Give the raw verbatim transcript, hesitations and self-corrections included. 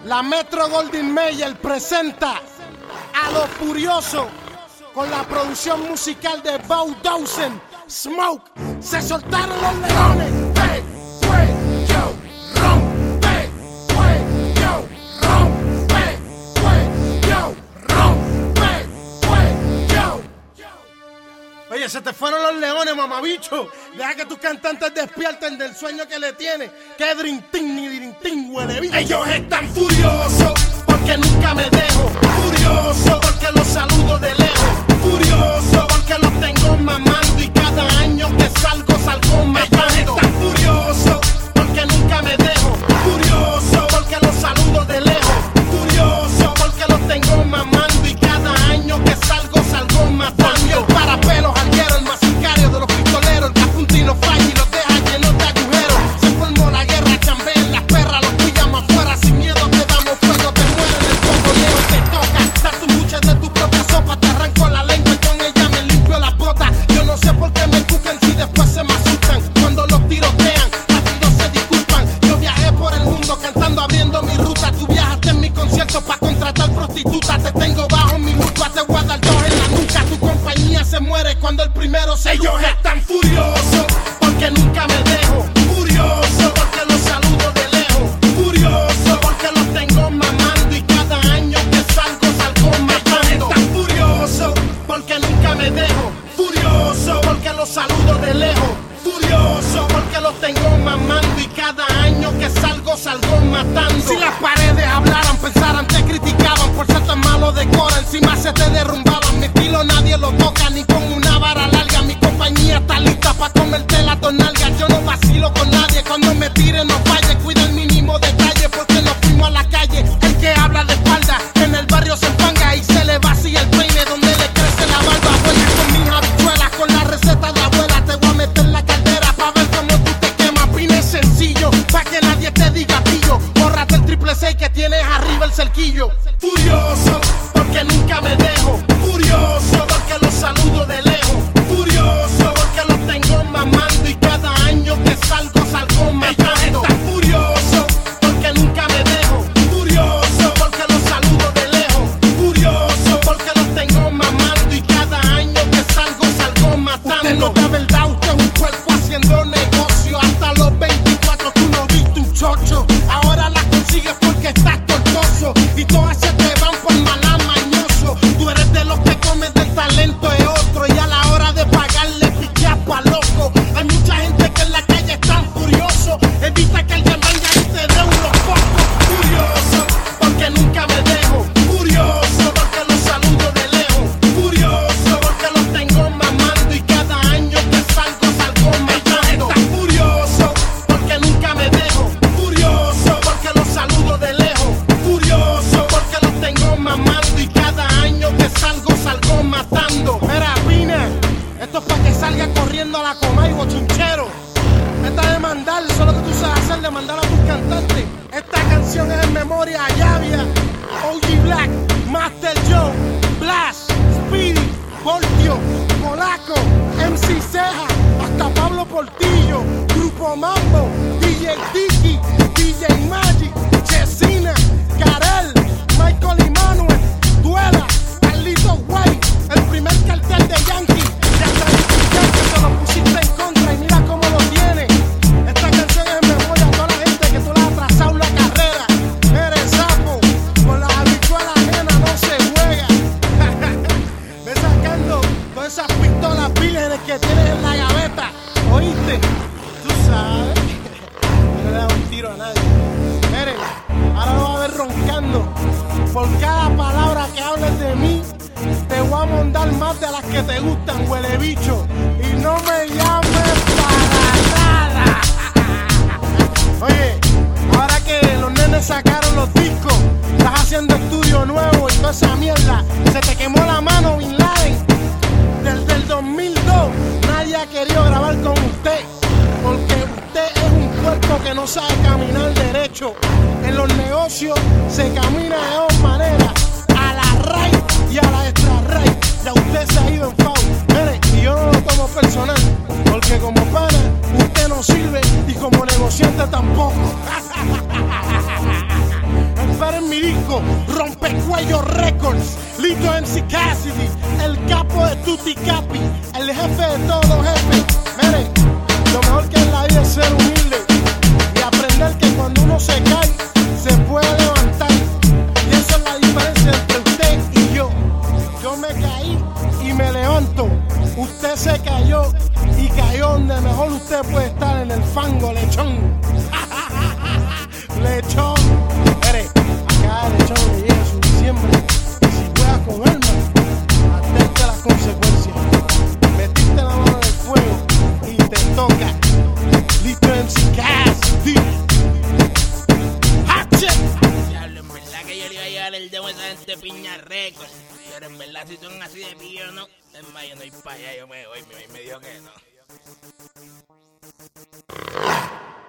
La Metro Goldwyn Mayer presenta a Los Furiosos con la producción musical de Bow Dawson, Smoke. Se soltaron los leones. Hey, cuello, rompe, cuello, rompe, cuello, rompe, cuello. Oye, se te fueron los leones, mamabicho. Deja que tus cantantes despierten del sueño que le tienen. Que drintín ni drintín, huele bicho. Ellos están furiosos porque nunca me dejo. Furioso porque los saludo de lejos. Furioso porque los tengo mamando y cada año que salgo, salgo matando. Ellos están furiosos porque nunca me dejo. Furioso porque los saludo de lejos. Furioso porque los tengo mamando y cada año que salgo, salgo matando. Para pelos, alguero, el más sicario de los pistoleros. El que apunta y no falla y los deja llenos de agujeros. Se formó la guerra, chambean las perras, los pillamos afuera. Sin miedo te damos fuego, te mueren el cocodero, te toca. Dar tus buches de tu propia sopa, te arranco la lengua y con ella me limpio las botas. Yo no sé por qué me cucan si después se me asustan. Cuando los tirotean, rápido se disculpan. Yo viajé por el mundo cantando, abriendo mi ruta. Tú viajaste en mi concierto pa' contratar prostitutas. Te tengo bajo mi lupa, te voy a dar dos en la nuca. Tu compañía se muere cuando el primero se Ellos luca. Están furiosos porque nunca me dejo. Furioso porque los saludo de lejos. Furioso porque los tengo mamando y cada año que salgo, salgo matando. Están furiosos porque nunca me dejo. Furioso porque los saludo de lejos. Furioso porque los tengo mamando y cada año que salgo, salgo matando. Si las paredes hablaran, pensaran, te criticaban por ser tan malo de cora, encima se te derrumbaban. Mi estilo nadie lo toca ni con una vara larga. Mi compañía está lista pa' comerte la tonalga. Yo no vacilo con nadie, cuando me tire no falle. Cuida el mínimo detalle porque nos fuimos a la calle. El que habla de espalda en el barrio se empanga y se le vacía el peine donde le crece la barba. Vuelve con mis habichuelas, con la receta de abuela. Te voy a meter la caldera pa' ver cómo tú te quemas. Pine sencillo, pa' que nadie te diga pillo. Bórrate el triple seis que tienes arriba el cerquillo. Furioso porque nunca me dejo. Furioso porque los saludo de lejos. Furioso porque los tengo mamando y cada año que salgo, salgo matando. Están furioso porque nunca me dejo. Furioso porque los saludo de lejos. Furioso porque los tengo mamando y cada año que salgo, salgo matando. Usted no da verdad, usted es un cuerpo haciendo negocio. Hasta los veinticuatro tú no viste un chocho. Ahora las consigues porque estás tortoso y todas se te van por mala mañoso. Tú eres de los que comes del talento de otro y a la hora de pagarle pichas pa' loco. Hay mucha gente que en la calle están furioso. Evita que alguien venga y te dé unos pocos. Furioso porque nunca me dejo. Furioso porque los saludo de lejos. Furioso porque los tengo mamando y cada año que salgo, salgo matando. Están furioso porque nunca me dejo. Furioso porque los saludo de lejos. Furioso porque los tengo mamando y cada año que salgo, salgo matando. Mira, Pina, esto es para que salga corriendo a la coma y bochinchero. Esta de mandar, eso es lo que tú sabes hacer, de mandar a tus cantantes. Esta canción es en memoria a Yavia, O G Black, Master Joe, Blast, Speedy, Voltio, Polaco, M C Ceja, hasta Pablo Portillo, Grupo Mambo, D J Tiki, D J Magic, Chesina, Karel, Michael y Manuel, Duela, Carlito White, el primer cartel de Yankee. Ya está difícil que te lo pusiste en contra y mira cómo lo tiene. Esta canción es en memoria a toda la gente que tú le has atrasado la carrera. Eres sapo, con las habichuelas ajenas no se juega. Ve sacando todas esas pistolas vírgenes que tienes en la gaveta. ¿Oíste? Tú sabes. No le da un tiro a nadie. Mire, ahora lo va a ver roncando. Por cada palabra que hables de mí, te voy a mandar más de las que te gustan, huele bicho. Y no me llames para nada. Oye, ahora que los nenes sacaron los discos, estás haciendo estudio nuevo y toda esa mierda. Se te quemó la mano, Bin Laden. Desde el dos mil dos nadie ha querido grabar con usted, porque usted es un cuerpo que no sabe caminar derecho. En los negocios se camina de dos maneras, a la right y a la extra right. Ya usted se ha ido en foul. Mire, y yo no lo tomo personal, porque como pana usted no sirve y como negociante tampoco. Espérenme Rompecuello Records, Lito M C Cassidy, el capo de Tutti Capi, el jefe de todos los jefes. Mire, lo mejor que en la vida es ser humilde y aprender que cuando uno se cae, se puede levantar. Y esa es la diferencia entre usted y yo. Yo me caí y me levanto. Usted se cayó y cayó donde mejor usted puede estar, en el fango, lechón. Lechón. Mire, acá lechón le llega su diciembre. Y si juegas con alma, atente a las consecuencias. Metiste la mano en el fuego y te toca. Lito M C Cassidy. ¡Hache! Diablo, en verdad que yo le iba a llevar el demo a esa gente Piña Records. Pero en verdad, si son así de pillo, no. Es más, yo no voy para allá, yo me voy, me, me dijo que no.